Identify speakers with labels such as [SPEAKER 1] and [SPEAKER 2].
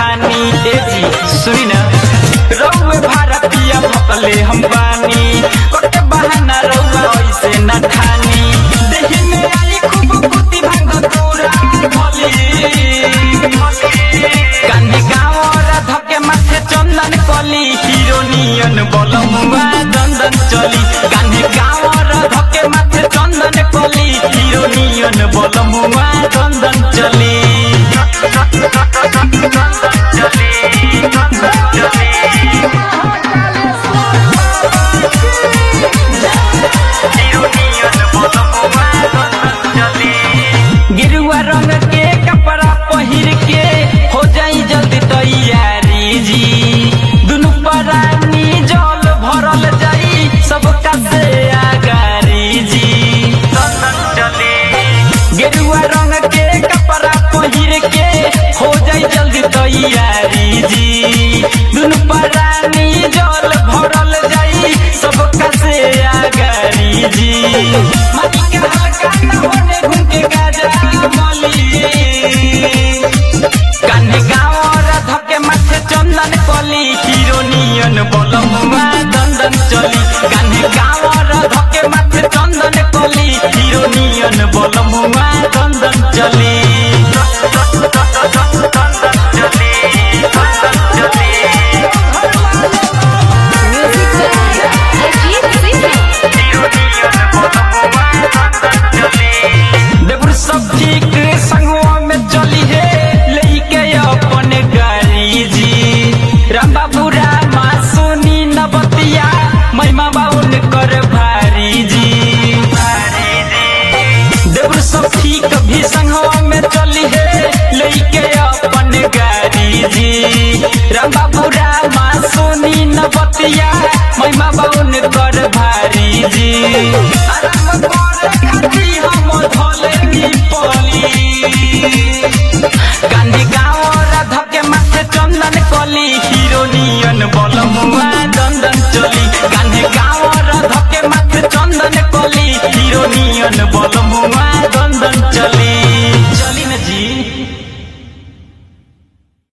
[SPEAKER 1] ठानी ए जी सुनी ना रउए भारतीय भकले हम बानी कोटे बहाना रउआ ऐसे न ठानी देहि में आई खूब कुती भांग तोरा भली कान्हे गाँव धके माथे चंदन कली हिरोनियन बलमुआ चंदन चली कान्हे गाँव धके माथे चंदन कली हिरोनियन बलमुआ चंदन चली गिरुआ रंग के कपड़ा पहिर के हो जाई जल्दी तैयारी जी दुनु परानी जल भरल जाई सबका से आगारी जी गिरुआ रंग के कपड़ा पहिर के हो जाई जल्दी तैयारी जी दुनु परानी जल भरल जाई सबका से आगारी जी माटी के हल्का होने घूम के गाजा कान्हे गाँव धके माथे चंदन कली हिरोनियन बलमुआ चंदन चली कान्हे गाँव धके माथे चंदन कली हिरोनियन बलमुआ चंदन चली देवर सब ठीक संगवा में चली है लेके अपन गाड़ी जी राम बाबू रामा सोनी नबतिया महिमा बाउन कर भारी जी देवर सब ठीक भी संगवा में चली है लेके अपन गाड़ी जी राम बाबू रामा सोनी नबतिया महिमा बाउन कर भारी जी आराम कर खाती हम धले की पली